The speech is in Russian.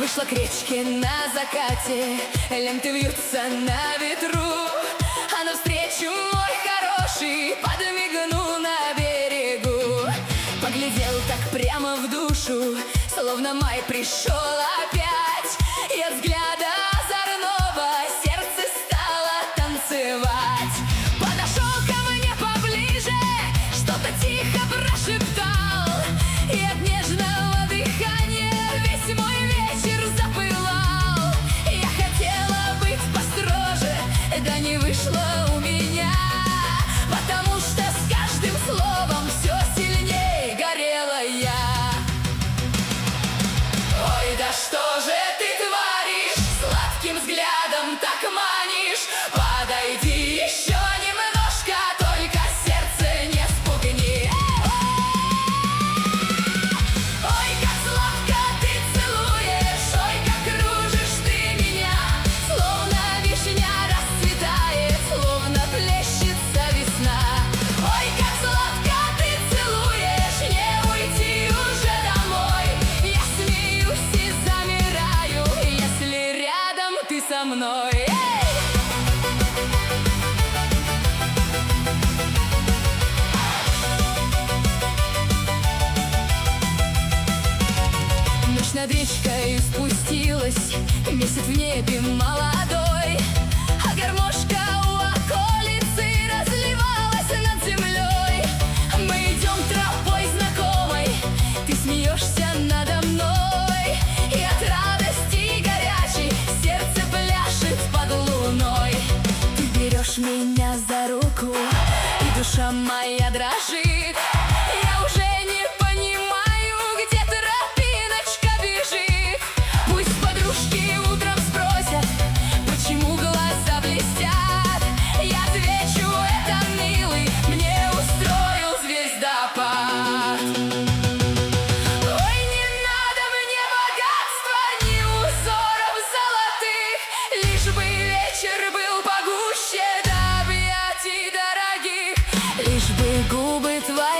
Вышла к речке на закате, ленты вьются на ветру, а навстречу мой хороший подмигнул на берегу. Поглядел так прямо в душу, словно май пришел опять, и от взгляда озорного сердце стало танцевать. Подошел ко мне поближе, что-то тихо прошептал, и от нежного дыхания весь мой вечер запылал. Я хотела быть построже, да не вышло у меня, потому что с каждым словом все сильнее горела я. Ой, да что же ты творишь, сладким взглядом так манишь? Подойди еще немножко, только сердце не спугни. Ой, как сладко ты целуешь, ой, как кружишь ты меня, словно вишня расцветает, словно плещется весна. Ой, как сладко ты целуешь, не уйти уже домой. Я смеюсь и замираю, если рядом ты со мной. Ночь над речкой спустилась, месяц в небе молодой, а гармошка у околицы разливалась над землей. Мы идем тропой знакомой, ты смеешься надо мной, и от радости горячей сердце пляшет под луной. Ты берешь меня за руку, и душа моя дрожит. Я уже не понимаю, где тропиночка бежит. Пусть подружки утром спросят, почему глаза блестят, я отвечу: это милый мне устроил звездопад. Ой, не надо мне богатства, ни узоров золотых, лишь бы вечер был погуще, до объятий дорогих, лишь бы губы твои